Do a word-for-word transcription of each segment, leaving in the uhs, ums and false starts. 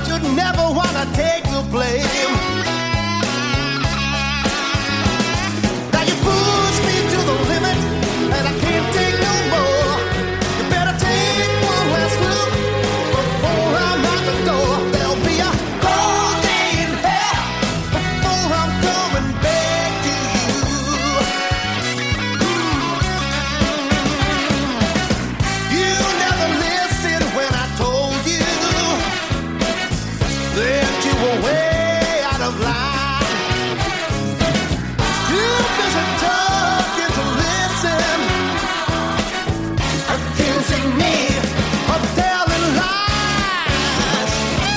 but you never wanna take the blame. Now you push me to the limit, and I can't take no more. You better take one last look before I'm out the door. There'll be a cold day in hell before I'm coming back to you. You never listened when I told you that you were way out of line. Too busy talking to listen, accusing me of telling lies.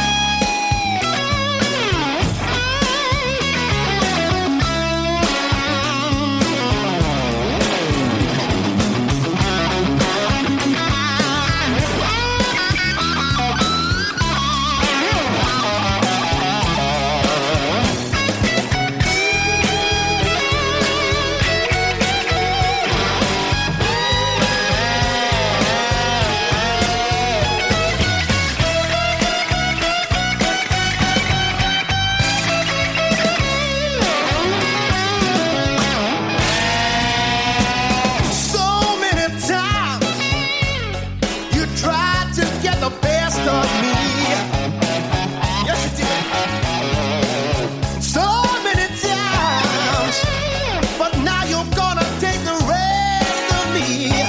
So many times you tried to get the best of me. Yes, you did. So many times, but now you're gonna take the rest of me.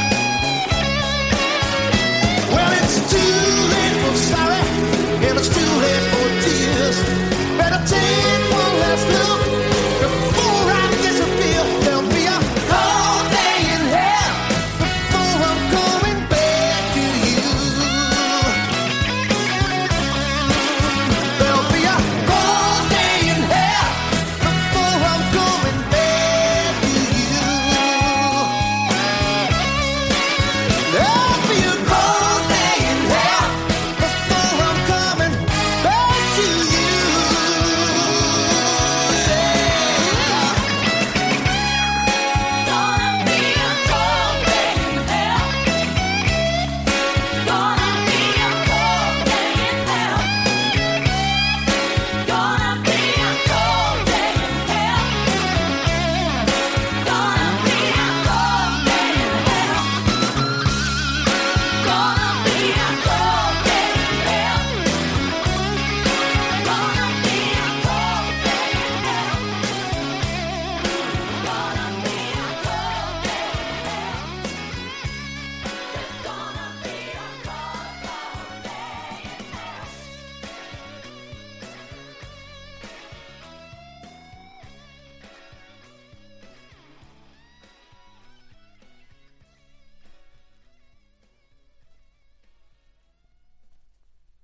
Well, it's too late for sorry, and it's too late for tears. Better take